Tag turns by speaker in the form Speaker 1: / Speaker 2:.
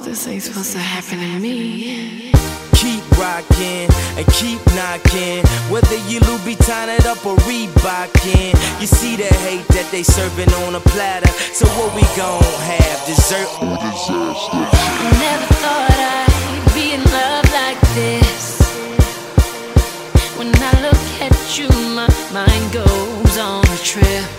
Speaker 1: this ain't supposed to happen to me.
Speaker 2: Keep rockin' and keep knockin', whether you Louboutin it up or Reebokin. You see the hate that they serving on a platter, so what we gon' have, dessert or disaster?
Speaker 3: I never thought I'd be in love like this. When I look at you, my mind goes on a trip.